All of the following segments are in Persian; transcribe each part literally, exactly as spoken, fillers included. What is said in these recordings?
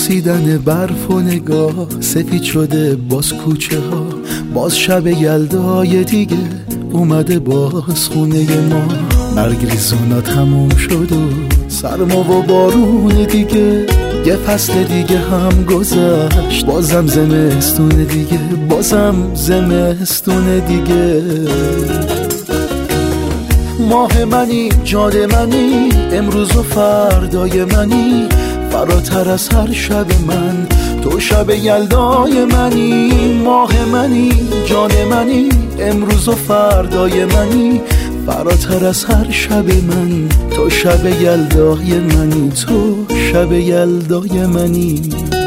رقصیدن برف و نگاه، سفید شده باز کوچه ها، باز شب یلدای دیگه اومده باز خونه ما. برگریزونا تموم شد و سرما و بارون دیگه، یه فصل دیگه هم گذشت، بازم زمستون دیگه، بازم زمستون دیگه. ماه منی، جان منی، امروز و فردای منی، فراتر از هر شب من تو شب یلدای منی. ماه منی، جان منی، امروز و فردای منی، فراتر از هر شب من تو شب یلدای منی، تو شب یلدای منی.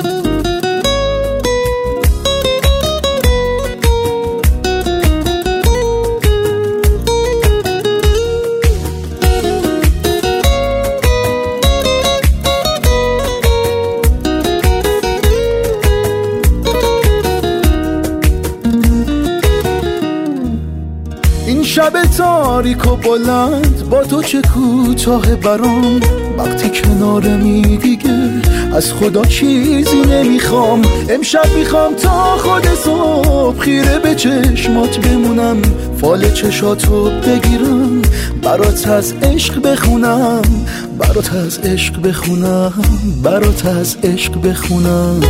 این شب تاریک و بلند با تو چه کوتاه برام، وقتی کنارمی دیگه از خدا چیزی نمیخوام. امشب میخوام تا خود صبح خیره به چشمات بمونم، فال چشاتو بگیرم، برات از عشق بخونم، برات از عشق بخونم، برات از عشق بخونم.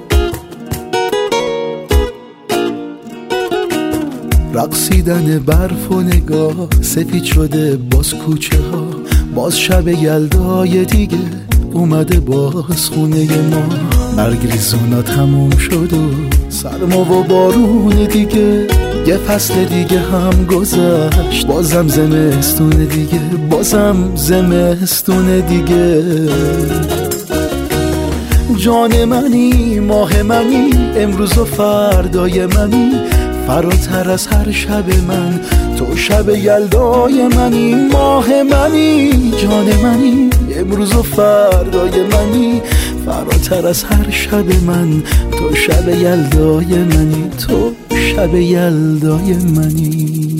رقصیدن برف و نگاه، سفید شده باز کوچه ها، باز شب یلدای دیگه اومده باز خونه ما. برگریزونا تموم شد و سرما و بارون دیگه، یه فصل دیگه هم گذشت، بازم زمستون دیگه، بازم زمستون دیگه. جان منی، ماه منی، امروز و فردای منی، فراتر از هر شب من تو شب یلدای منی. ماه منی، جان منی، امروز و فردای منی، فراتر از هر شب من تو شب یلدای منی، تو شب یلدای منی.